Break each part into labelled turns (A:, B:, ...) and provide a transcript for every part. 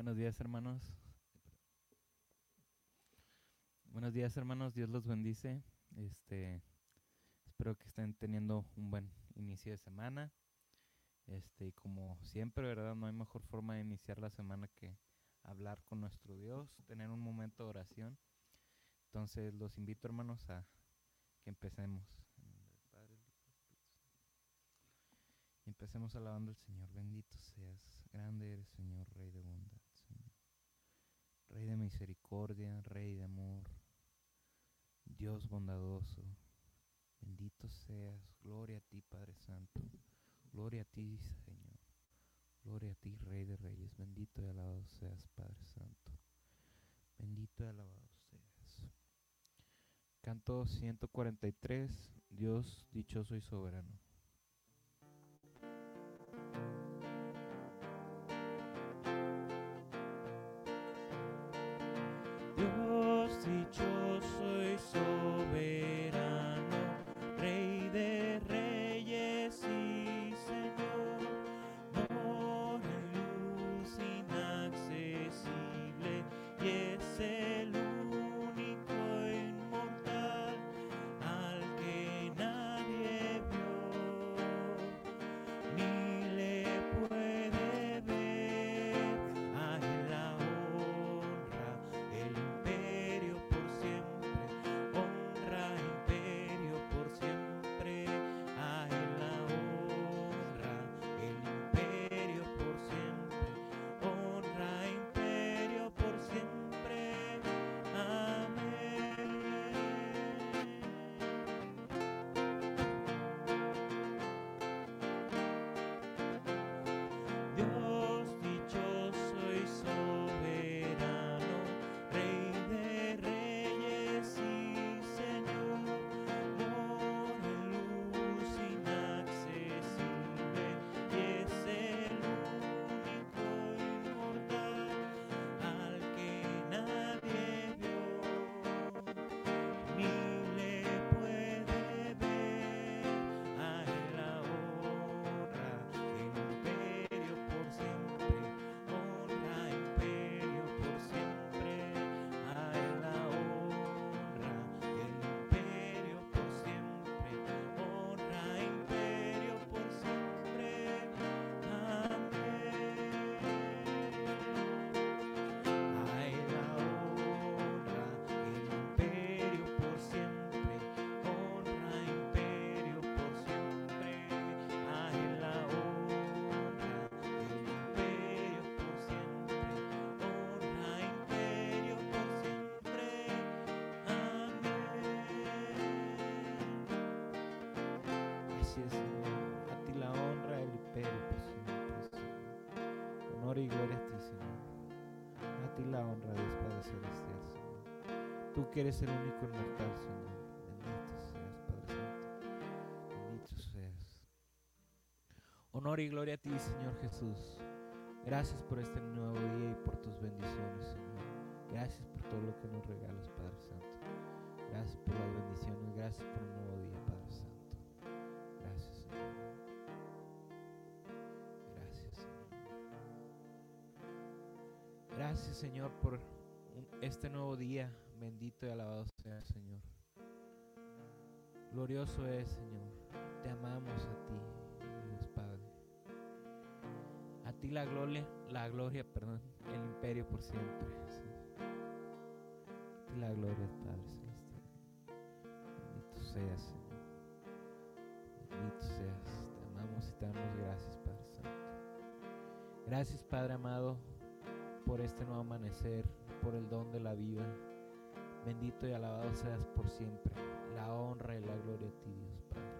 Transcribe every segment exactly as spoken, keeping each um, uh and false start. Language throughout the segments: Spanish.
A: Buenos días, hermanos. Buenos días, hermanos. Dios los bendice. Este, espero que estén teniendo un buen inicio de semana. Este, y como siempre, ¿verdad? No hay mejor forma de iniciar la semana que hablar con nuestro Dios, tener un momento de oración. Entonces, los invito, hermanos, a que empecemos. Empecemos alabando al Señor. Bendito seas. Grande eres, Señor, Rey de bondad, Señor. Rey de misericordia, Rey de amor, Dios bondadoso. Bendito seas. Gloria a ti, Padre Santo. Gloria a ti, Señor. Gloria a ti, Rey de Reyes. Bendito y alabado seas, Padre Santo. Bendito y alabado seas. Canto ciento cuarenta y tres. Dios dichoso y soberano. Dios dichoso y soberano, Rey de reyes y Señor, mora en luz inaccesible y es el único inmortal al que nadie vio ni le puede ver. A él la honra, el imperio por siempre, honra, imperio por siempre. A él la honra, el imperio por siempre, honra, imperio por siempre. Amén. Dios dichoso y soberano, Rey de reyes y Señor, mora en luz inaccesible y es el único inmortal al que nadie vio ni le puede ver. A él la honra, el imperio por siempre, honra, imperio por siempre. A él la honra, el imperio por siempre, honra, imperio por siempre. Amén. A él la honra, el imperio por siempre, honra, imperio por siempre. A él la honra, el imperio por siempre, honra, imperio por siempre. Amén. Así es, Señor. A ti la honra, el imperio por siempre, Señor. Honor y gloria a ti, Señor. A ti la honra, Dios Padre Celestial, Señor. Tú que eres el único inmortal, Señor. Bendito seas, Padre Santo. Bendito seas. Honor y gloria a ti, Señor Jesús. Gracias por este nuevo día y por tus bendiciones, Señor. Gracias por todo lo que nos regalas, Padre Santo. Gracias por las bendiciones. Gracias por un nuevo día, Padre Santo. Gracias, Señor. Gracias, Señor. Gracias, Señor, por un- este nuevo día. Bendito y alabado sea, Señor. Glorioso es, Señor. Te amamos a ti, Dios Padre. A ti la gloria, la gloria, perdón, el imperio por siempre. Sí. A ti la gloria, Padre Celestial. Bendito seas, Señor. Bendito seas. Te amamos y te damos gracias, Padre Santo. Gracias, Padre amado, por este nuevo amanecer, por el don de la vida. Bendito y alabado seas por siempre. La honra y la gloria a ti, Dios Padre.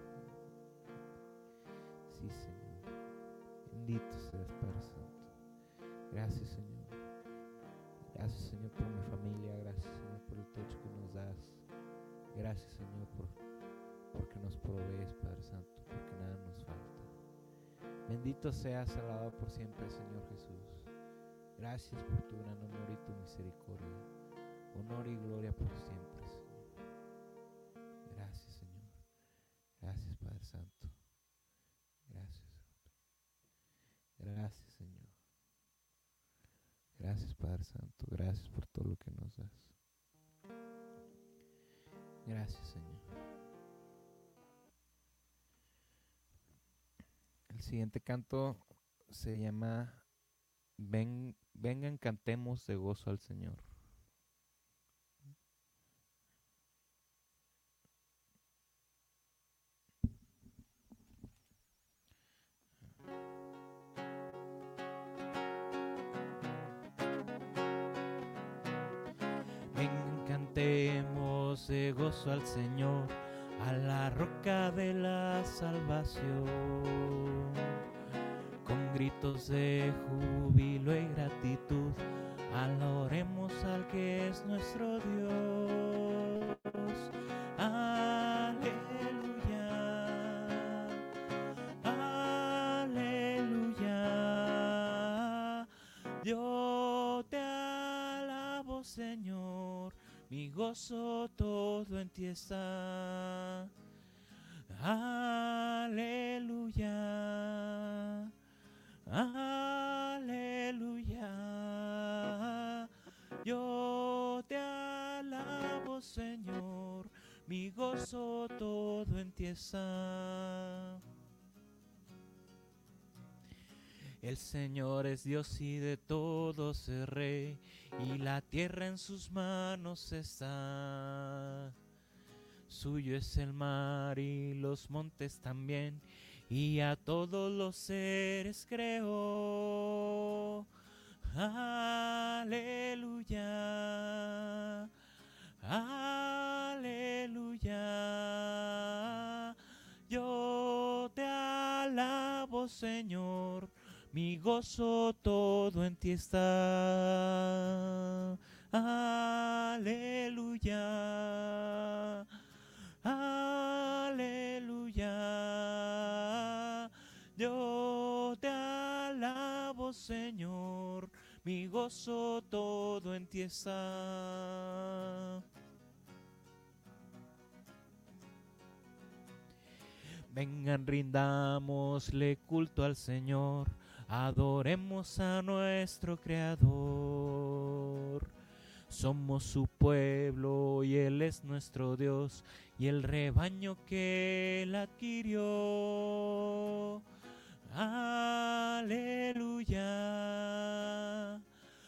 A: Sí, Señor. Bendito seas, Padre Santo. Gracias, Señor. Gracias, Señor, por mi familia. Gracias, Señor, por el techo que nos das. Gracias, Señor, por, porque nos provees, Padre Santo, porque nada nos falta. Bendito seas, alabado por siempre, Señor Jesús. Gracias por tu gran amor y tu misericordia. Honor y gloria por siempre, Señor. Gracias, Señor. Gracias, Padre Santo. Gracias. Gracias, Señor. Gracias, Padre Santo. Gracias por todo lo que nos das. Gracias, Señor. El siguiente canto se llama Ven, Vengan, cantemos de gozo al Señor. Vengan, cantemos de gozo al Señor, a la roca de la salvación. Con gritos de júbilo y gratitud, alabemos al que es nuestro Dios. Aleluya, aleluya. Yo te alabo, Señor, mi gozo todo en ti está. Aleluya, aleluya. Yo te alabo, Señor, mi gozo todo en ti está. El Señor es Dios y de todos es Rey, y la tierra en sus manos está. Suyo es el mar y los montes también, y a todos los seres creó. Aleluya, aleluya. Yo te alabo, Señor, mi gozo todo en ti está. Aleluya, aleluya. Yo te alabo, Señor, mi gozo todo en ti está. Vengan, rindámosle culto al Señor, adoremos a nuestro Creador. Somos su pueblo y Él es nuestro Dios, y el rebaño que Él adquirió. Aleluya,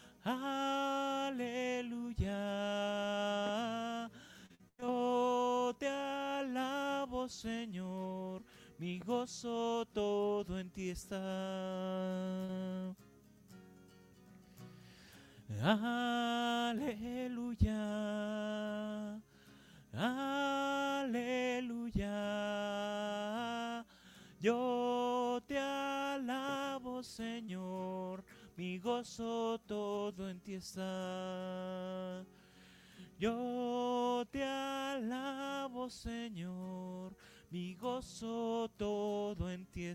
A: aleluya. Yo te alabo, Señor, mi gozo todo en ti está. Aleluya, aleluya. Yo te alabo, Señor, mi gozo todo en ti está. Yo te alabo, Señor, mi gozo todo en ti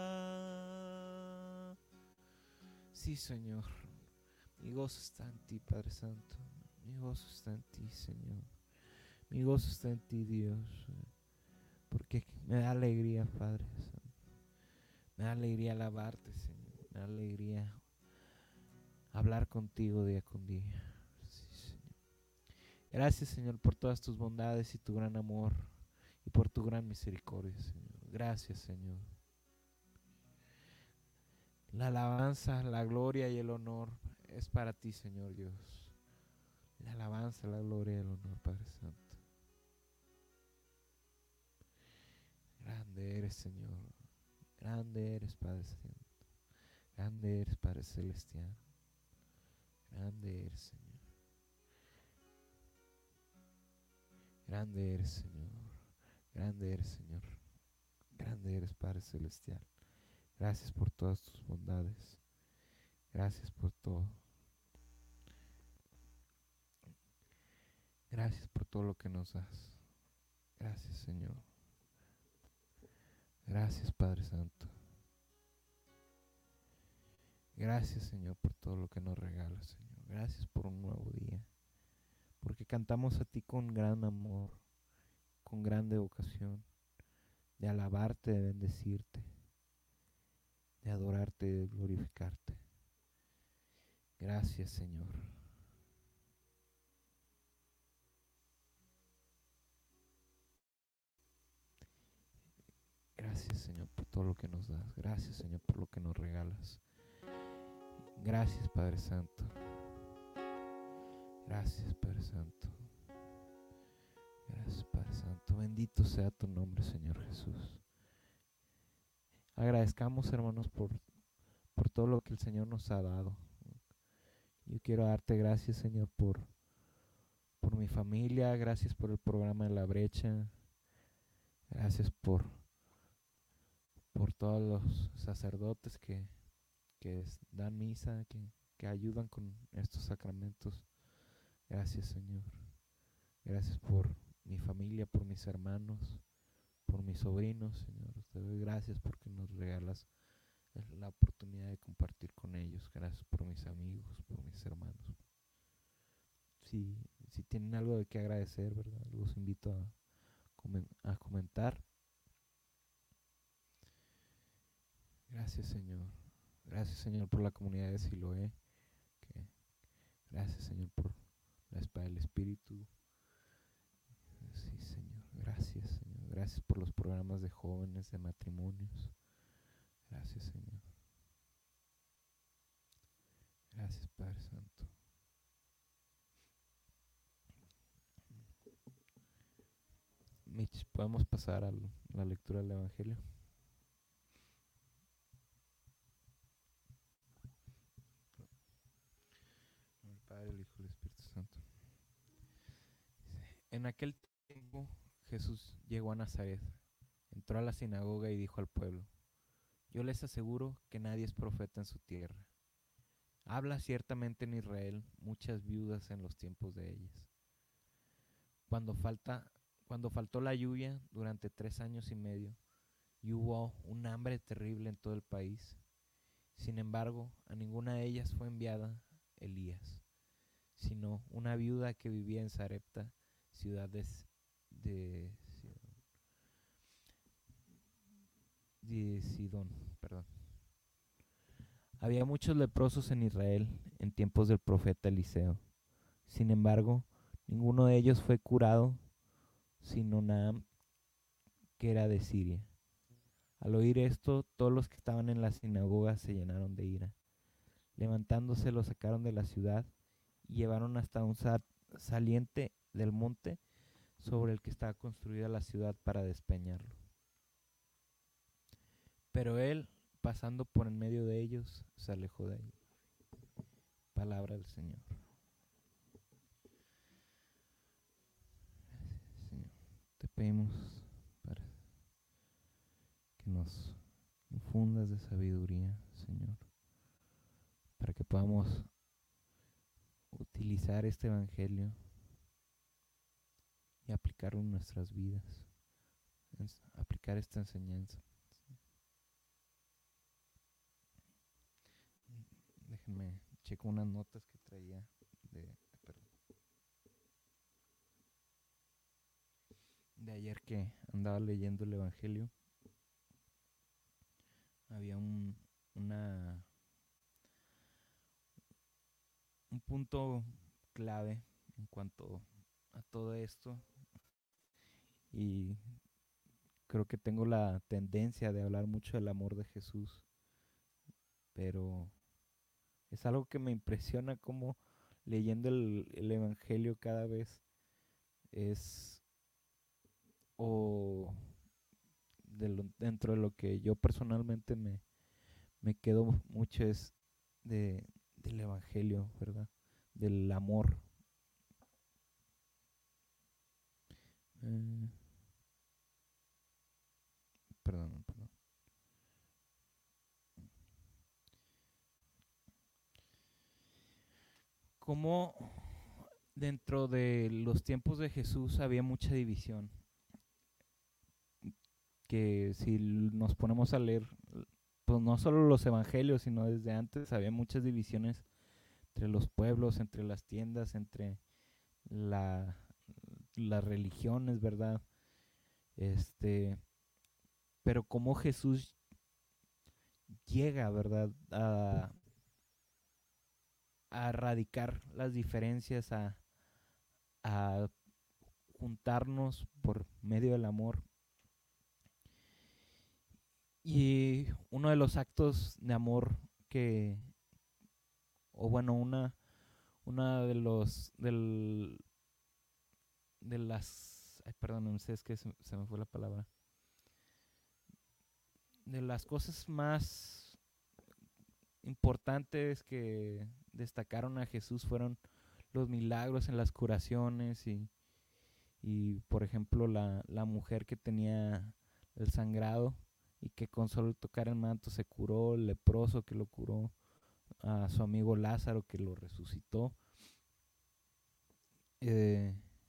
A: está. Sí, Señor, mi gozo está en ti, Padre Santo. Mi gozo está en ti, Señor. Mi gozo está en ti, Dios. Porque me da alegría, Padre Santo. Me da alegría alabarte, Señor. Me da alegría hablar contigo día con día. Sí, Señor. Gracias, Señor, por todas tus bondades y tu gran amor y por tu gran misericordia, Señor. Gracias, Señor. La alabanza, la gloria y el honor es para ti, Señor Dios. La alabanza, la gloria y el honor, Padre Santo. Grande eres, Señor. Grande eres, Padre Santo. Grande eres, Padre Celestial. Grande eres, Señor. Grande eres, Señor. Grande eres, Señor. Grande eres, Padre Celestial. Gracias por todas tus bondades. Gracias por todo. Gracias por todo lo que nos das. Gracias, Señor. Gracias, Padre Santo. Gracias, Señor, por todo lo que nos regalas, Señor. Gracias por un nuevo día. Porque cantamos a ti con gran amor, con grande vocación, de alabarte, de bendecirte, de adorarte, de glorificarte. Gracias, Señor. Gracias, Señor, por todo lo que nos das. Gracias, Señor, por lo que nos regalas. Gracias, Padre Santo. Gracias, Padre Santo. Gracias, Padre Santo. Bendito sea tu nombre, Señor Jesús. Agradezcamos, hermanos, por, por todo lo que el Señor nos ha dado. Yo quiero darte gracias, Señor, por, por mi familia. Gracias por el programa de La Brecha. Gracias por, por todos los sacerdotes que, que dan misa, que, que ayudan con estos sacramentos. Gracias, Señor. Gracias por mi familia, por mis hermanos, por mis sobrinos, Señor. Te doy gracias porque nos regalas la oportunidad de compartir con ellos. Gracias por mis amigos, por mis hermanos. Si, si tienen algo de qué agradecer, ¿verdad? Los invito a, comen- a comentar. Gracias, Señor. Gracias, Señor, por la comunidad de Siloé. Que, gracias, Señor, por la espada del Espíritu. Sí, Señor. Gracias, Señor. Gracias por los programas de jóvenes, de matrimonios. Gracias, Señor. Gracias, Padre Santo. Mitch, ¿podemos pasar a la lectura del Evangelio? El Padre, el Hijo y el Espíritu Santo. En aquel tiempo Jesús llegó a Nazaret, entró a la sinagoga y dijo al pueblo: yo les aseguro que nadie es profeta en su tierra. Habla ciertamente en Israel muchas viudas en los tiempos de ellas. Cuando, falta, cuando faltó la lluvia durante tres años y medio, y hubo un hambre terrible en todo el país, sin embargo, a ninguna de ellas fue enviada Elías, sino una viuda que vivía en Sarepta, ciudad de, de, de Sidón. Perdón. Había muchos leprosos en Israel en tiempos del profeta Eliseo. Sin embargo, ninguno de ellos fue curado, sino Naam, que era de Siria. Al oír esto, todos los que estaban en la sinagoga se llenaron de ira. Levantándose, lo sacaron de la ciudad y llevaron hasta un saliente del monte sobre el que estaba construida la ciudad para despeñarlo. Pero él, pasando por en medio de ellos, se alejó de ahí. Palabra del Señor. Señor, te pedimos para que nos infundas de sabiduría, Señor, para que podamos utilizar este evangelio y aplicarlo en nuestras vidas, aplicar esta enseñanza. Déjenme checo unas notas que traía de, perdón, de ayer que andaba leyendo el evangelio. Había un una un punto clave en cuanto a todo esto, y creo que tengo la tendencia de hablar mucho del amor de Jesús, pero es algo que me impresiona como leyendo el, el evangelio cada vez es, o de lo, dentro de lo que yo personalmente me, me quedo mucho es de, del evangelio, ¿verdad? Del amor. Eh, perdón, perdón. Como dentro de los tiempos de Jesús había mucha división, que si nos ponemos a leer, pues no solo los evangelios, sino desde antes había muchas divisiones entre los pueblos, entre las tiendas, entre la, las religiones, ¿verdad? Este, pero como Jesús llega, ¿verdad? A, a erradicar las diferencias, a, a juntarnos por medio del amor. Y uno de los actos de amor que, o bueno, una, una de los, del, de las, ay, perdón, no sé, es que se, se me fue la palabra, de las cosas más importantes que destacaron a Jesús fueron los milagros en las curaciones y, y por ejemplo, la, la mujer que tenía el sangrado y que con solo tocar el manto se curó, el leproso que lo curó, a su amigo Lázaro que lo resucitó. Eh,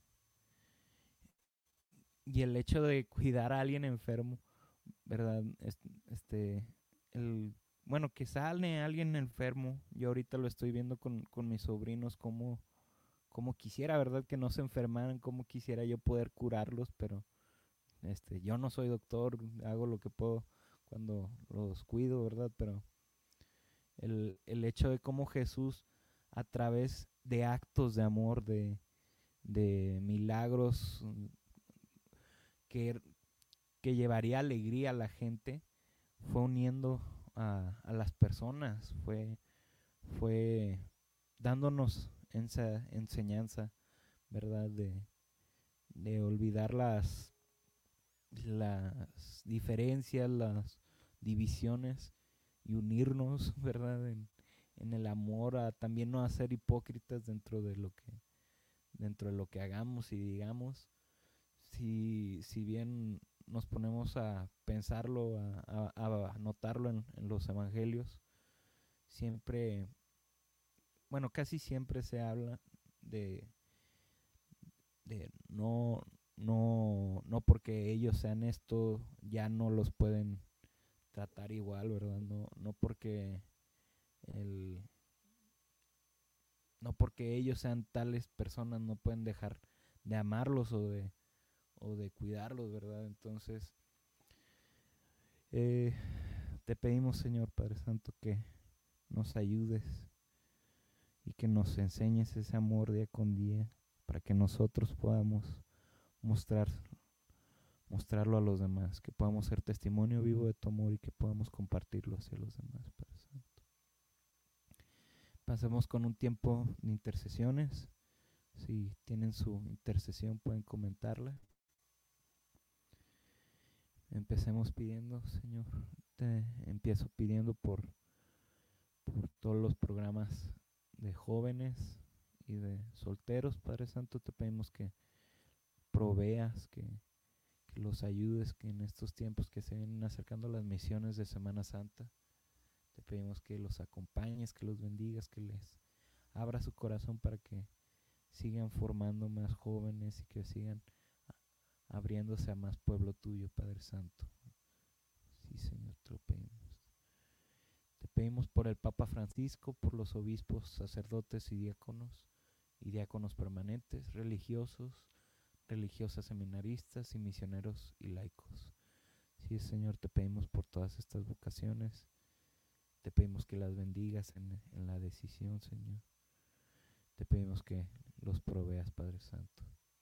A: y el hecho de cuidar a alguien enfermo, ¿verdad? Este, el, bueno, que sale alguien enfermo, yo ahorita lo estoy viendo con, con mis sobrinos, como, como quisiera, ¿verdad? Que no se enfermaran, como quisiera yo poder curarlos, pero este, yo no soy doctor, hago lo que puedo cuando los cuido, ¿verdad? Pero el, el hecho de cómo Jesús, a través de actos de amor, de, de milagros que, que llevaría alegría a la gente, fue uniendo a, a las personas, fue, fue dándonos esa enseñanza, ¿verdad? De, de olvidar las, las diferencias, las divisiones y unirnos, ¿verdad? En, en el amor, a también no ser hipócritas dentro de lo que, dentro de lo que hagamos y digamos. Si, si bien nos ponemos a pensarlo, a, a, a notarlo en, en los evangelios, siempre, bueno, casi siempre se habla de, de no, no, no porque ellos sean esto, ya no los pueden tratar igual, ¿verdad? No, no porque el, no porque ellos sean tales personas no pueden dejar de amarlos o de, o de cuidarlos, ¿verdad? Entonces, eh, te pedimos, Señor Padre Santo, que nos ayudes y que nos enseñes ese amor día con día para que nosotros podamos mostrar, mostrarlo a los demás, que podamos ser testimonio vivo de tu amor y que podamos compartirlo hacia los demás, Padre Santo. Pasemos con un tiempo de intercesiones. Si tienen su intercesión pueden comentarla. Empecemos pidiendo, Señor. Te empiezo pidiendo por, por todos los programas de jóvenes y de solteros, Padre Santo. Te pedimos que proveas, que, que los ayudes, que en estos tiempos que se vienen acercando las misiones de Semana Santa, te pedimos que los acompañes, que los bendigas, que les abra su corazón para que sigan formando más jóvenes y que sigan abriéndose a más pueblo tuyo, Padre Santo. Sí, Señor, te lo pedimos. Te pedimos por el Papa Francisco, por los obispos, sacerdotes y diáconos, y diáconos permanentes, religiosos, religiosas seminaristas y misioneros y laicos. Sí, Señor, te pedimos por todas estas vocaciones. Te pedimos que las bendigas en, en la decisión, Señor. Te pedimos que los proveas, Padre Santo.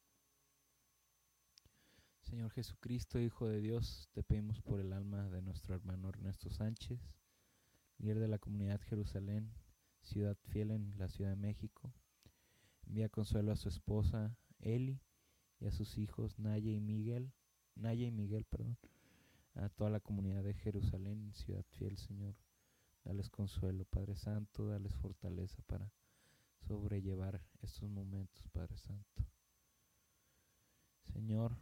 A: Señor Jesucristo, Hijo de Dios, te pedimos por el alma de nuestro hermano Ernesto Sánchez, líder de la comunidad Jerusalén, ciudad fiel en la Ciudad de México. Envía consuelo a su esposa Eli y a sus hijos Naya y Miguel, Naya y Miguel, perdón, a toda la comunidad de Jerusalén, ciudad fiel, Señor. Dales consuelo, Padre Santo, dales fortaleza para sobrellevar estos momentos, Padre Santo. Señor,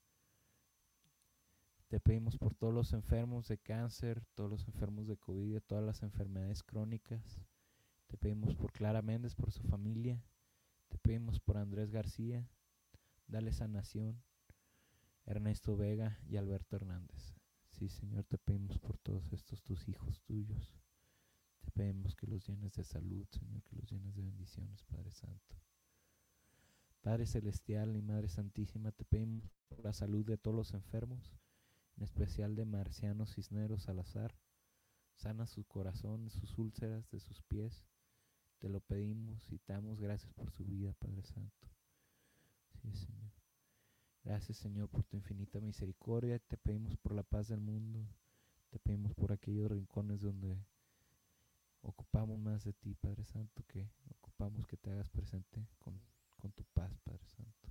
A: te pedimos por todos los enfermos de cáncer, todos los enfermos de COVID, todas las enfermedades crónicas. Te pedimos por Clara Méndez, por su familia. Te pedimos por Andrés García, dale sanación. Ernesto Vega y Alberto Hernández. Sí, Señor, te pedimos por todos estos tus hijos tuyos. Te pedimos que los llenes de salud, Señor, que los llenes de bendiciones, Padre Santo. Padre Celestial y Madre Santísima, te pedimos por la salud de todos los enfermos, en especial de Marciano Cisneros Salazar. Sana su corazón, sus úlceras de sus pies. Te lo pedimos y te damos gracias por su vida, Padre Santo. Sí, Señor. Gracias, Señor, por tu infinita misericordia. Te pedimos por la paz del mundo. Te pedimos por aquellos rincones donde ocupamos más de ti, Padre Santo, que ocupamos que te hagas presente con, con tu paz, Padre Santo.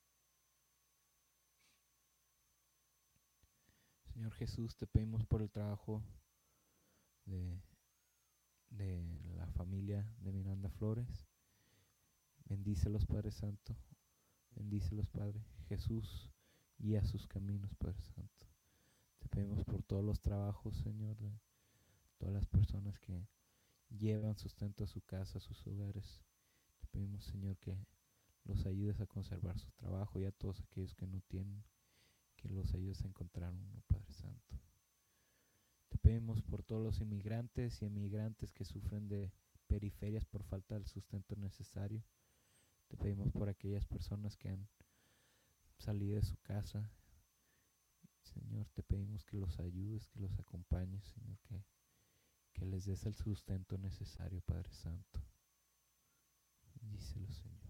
A: Señor Jesús, te pedimos por el trabajo de, de la familia de Miranda Flores. Bendícelos, Padre Santo. Bendícelos, Padre. Jesús, guía sus caminos, Padre Santo. Te pedimos por todos los trabajos, Señor, de todas las personas que llevan sustento a su casa, a sus hogares. Te pedimos, Señor, que los ayudes a conservar su trabajo, y a todos aquellos que no tienen, que los ayudes a encontrar uno, Padre Santo. Te pedimos por todos los inmigrantes y emigrantes que sufren de periferias por falta del sustento necesario. Te pedimos por aquellas personas que han salido de su casa. Señor, te pedimos que los ayudes, que los acompañes, Señor, que, que les des el sustento necesario, Padre Santo. Bendícelos, Señor.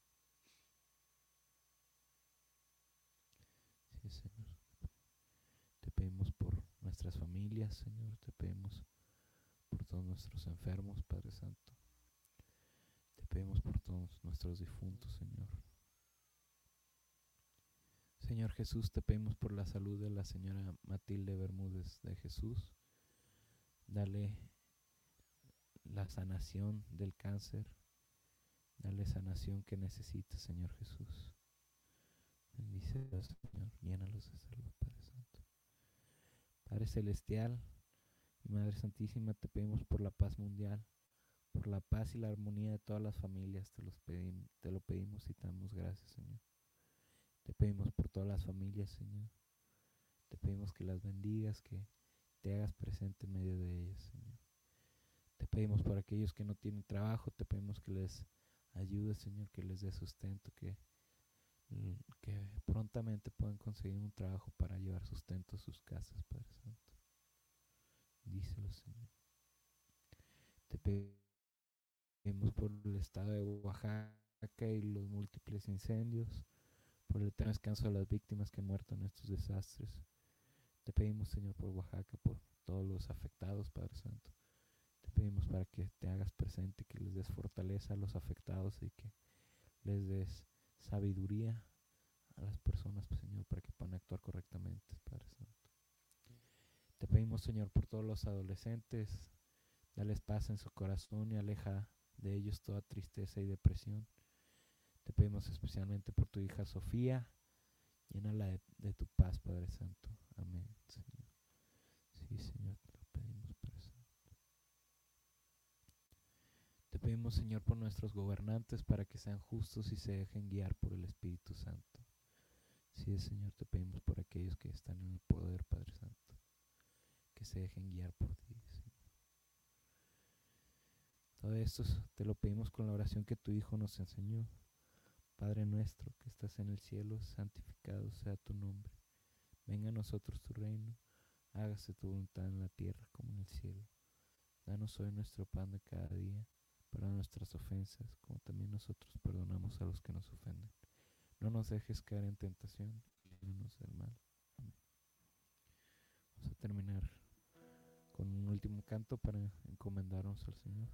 A: Sí, Señor. Te pedimos por nuestras familias, Señor. Te pedimos por todos nuestros enfermos, Padre Santo. Te pedimos por todos nuestros difuntos, Señor. Señor Jesús, te pedimos por la salud de la señora Matilde Bermúdez de Jesús. Dale la sanación del cáncer. Dale sanación que necesita, Señor Jesús. Bendícelos, Señor. Llénalos de salud, Padre Santo. Padre Celestial y Madre Santísima, te pedimos por la paz mundial, por la paz y la armonía de todas las familias. Te, los pedimos, te lo pedimos y te damos gracias, Señor. Te pedimos por todas las familias, Señor. Te pedimos que las bendigas, que te hagas presente en medio de ellas, Señor. Te pedimos por aquellos que no tienen trabajo. Te pedimos que les ayudes, Señor, que les dé sustento, que, que prontamente puedan conseguir un trabajo para llevar sustento a sus casas, Padre Santo. Díselo, Señor. Te pedimos por el estado de Oaxaca y los múltiples incendios, por el eterno descanso de las víctimas que han muerto en estos desastres. Te pedimos, Señor, por Oaxaca, por todos los afectados, Padre Santo. Te pedimos para que te hagas presente, que les des fortaleza a los afectados y que les des sabiduría a las personas, Señor, para que puedan actuar correctamente, Padre Santo. Te pedimos, Señor, por todos los adolescentes. Dales paz en su corazón y aleja de ellos toda tristeza y depresión. Te pedimos especialmente por tu hija Sofía. Llénala de, de tu paz, Padre Santo. Amén, Señor. Sí, Señor, te lo pedimos, Padre Santo. Te pedimos, Señor, por nuestros gobernantes, para que sean justos y se dejen guiar por el Espíritu Santo. Sí, Señor, te pedimos por aquellos que están en el poder, Padre Santo, que se dejen guiar por ti, Señor. Todo esto te lo pedimos con la oración que tu Hijo nos enseñó. Padre nuestro que estás en el cielo, santificado sea tu nombre. Venga a nosotros tu reino, hágase tu voluntad en la tierra como en el cielo. Danos hoy nuestro pan de cada día, perdona nuestras ofensas, como también nosotros perdonamos a los que nos ofenden. No nos dejes caer en tentación, líbranos del mal. Amén. Vamos a terminar con un último canto para encomendarnos al Señor.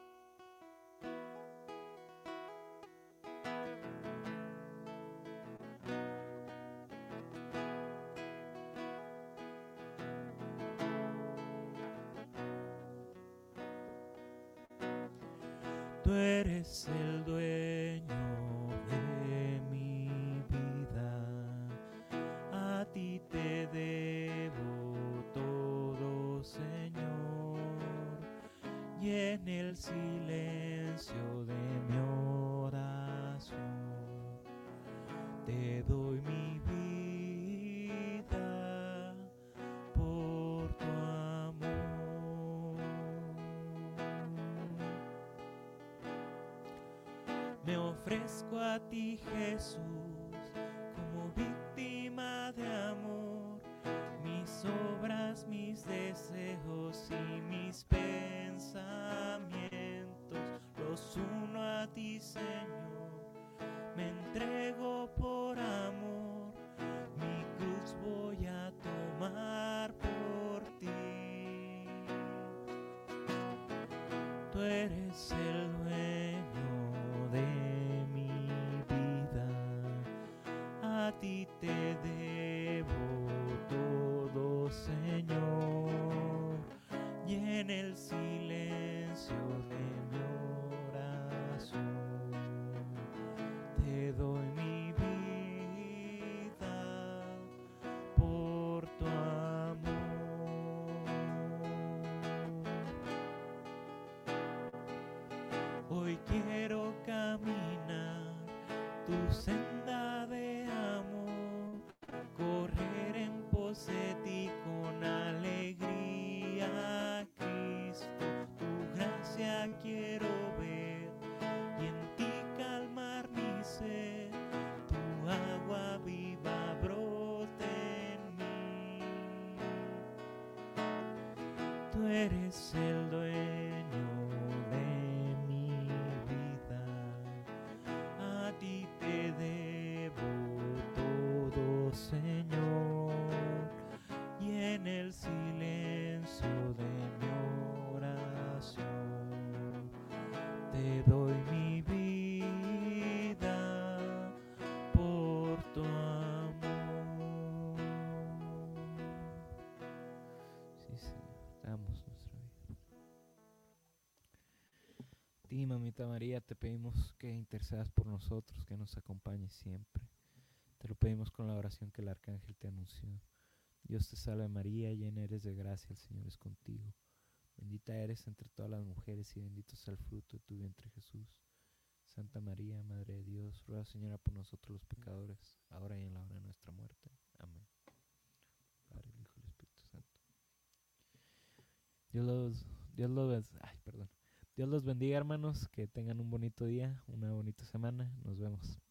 B: Tú eres el dueño de mi vida, a ti te debo todo, Señor, y en el silencio de mi oración te doy mi vida por tu amor. Me ofrezco a ti, Jesús, como víctima de amor. Mis obras, mis deseos y mis pensamientos los uno a ti, Señor. Me entrego por amor, mi cruz voy a tomar por ti. Tú eres el dueño de mi vida, a ti te debo todo, Señor, y en el silencio de mi oración te doy mi vida por tu amor. Hoy quiero caminar tu senda de amor, correr en pos de ti con alegría, Cristo. Tu gracia quiero ver y en ti calmar mi sed. Tu agua viva brote en mí. Tú eres el dueño de mi vida, a ti te debo todo, Señor, y en el silencio de mi oración te doy mi vida por tu amor. Sí, Señor, damos nuestra vida. A ti, mamita María, te pedimos que intercedas por nosotros, que nos acompañes siempre. Te lo pedimos con la oración que el arcángel te anunció. Dios te salve María, llena eres de gracia, el Señor es contigo. Bendita eres entre todas las mujeres y bendito es el fruto de tu vientre, Jesús. Santa María, Madre de Dios, ruega, Señora, por nosotros los pecadores, ahora y en la hora de nuestra muerte. Amén. Padre, el Hijo y el Espíritu Santo. Dios los, Dios los, ay, perdón. Dios los bendiga, hermanos, que tengan un bonito día, una bonita semana. Nos vemos.